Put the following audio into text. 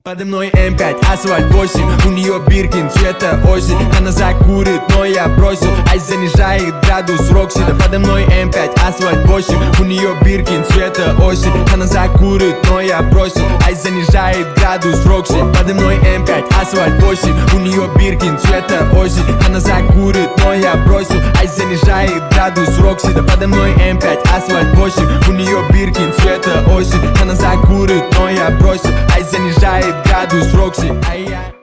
Подо мной М5, асфальт 8, у нее Биркин цвета осень. Она закурит, но я бросил, ай занижает градус Рокси. Да подо мной М5, асфальт 8, у нее Биркин цвета осень. Она закурит, но я бросил, ай занижает градус Рокси. Подо мной М5, асфальт 8, у нее Биркин цвета осень. Она закурит, но я бросил, ай занижает градус Рокси. Да подо мной М5, асфальт 8, у нее Биркин цвета осень. Она закурит, но я бросил, ай занижает градус Рокси.